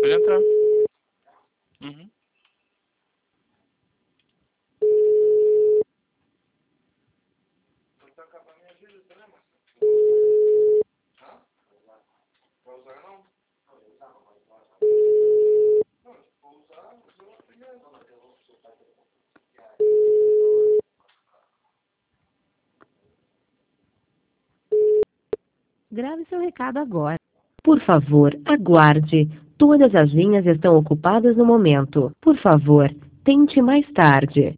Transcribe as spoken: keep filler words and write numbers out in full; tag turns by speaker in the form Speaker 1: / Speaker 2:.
Speaker 1: Pode entrar. Uhum.
Speaker 2: Grave seu recado agora. Por favor, aguarde. Todas as linhas estão ocupadas no momento. Por favor, tente mais tarde.